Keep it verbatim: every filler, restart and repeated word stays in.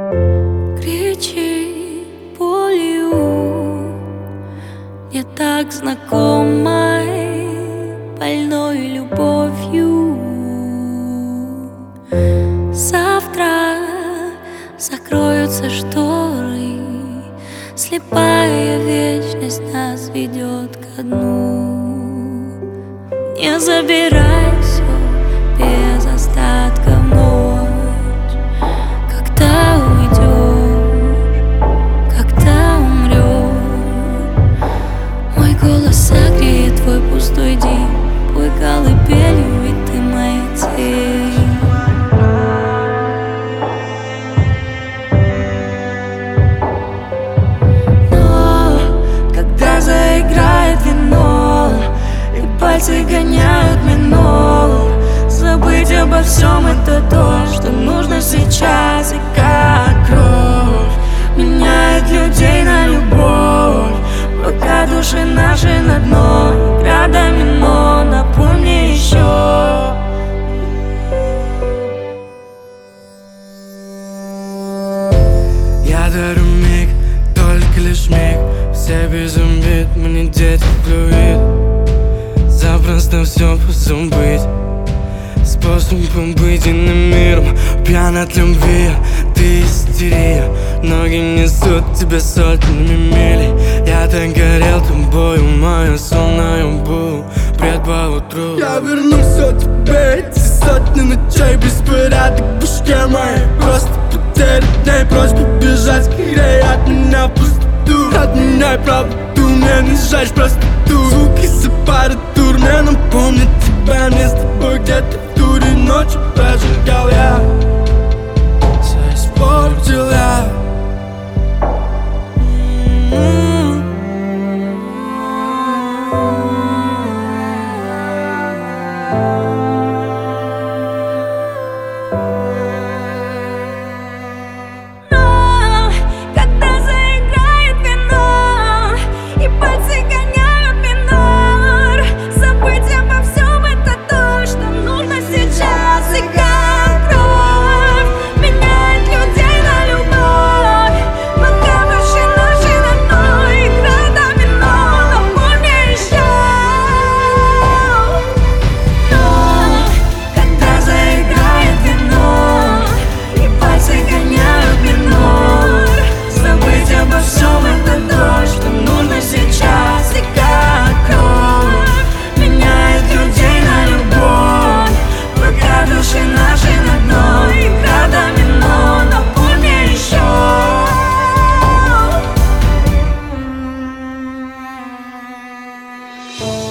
Кричи болью, не так знакомой, больной любовью. Завтра закроются шторы, слепая вечность нас ведет ко дну. Не забирай все без остатка в ночь, когда уйдешь, когда умрешь. Мой голос согреет твой пустой день, пой колыбелью, ведь ты моя тень. Пальцы гоняют минор. Забыть обо всем — это то, что нужно сейчас. И как кровь меняет людей на любовь, пока души наши на дно. Игра домино, напомни еще. Я дарю миг, только лишь миг. Все без обид, мы не дети флюид. Запросто все позабыть, способом быть иным миром. Пьян от любви, ты истерия. Ноги несут тебя сотнями миль. Я так горел тобою, мою сон наяву, пред по утру. Я вернусь от тебя, эти сотни ночей. Беспорядок в башке моей, просто потеря дней. Просьба бежать скорее от меня в пустоту. Отменяй правду, мне не сжечь простоту. Звуки с аппаратур мне напомнят тебя. Мне с тобой где-то в туре ночью прожигал я. Все испортил я. Oh.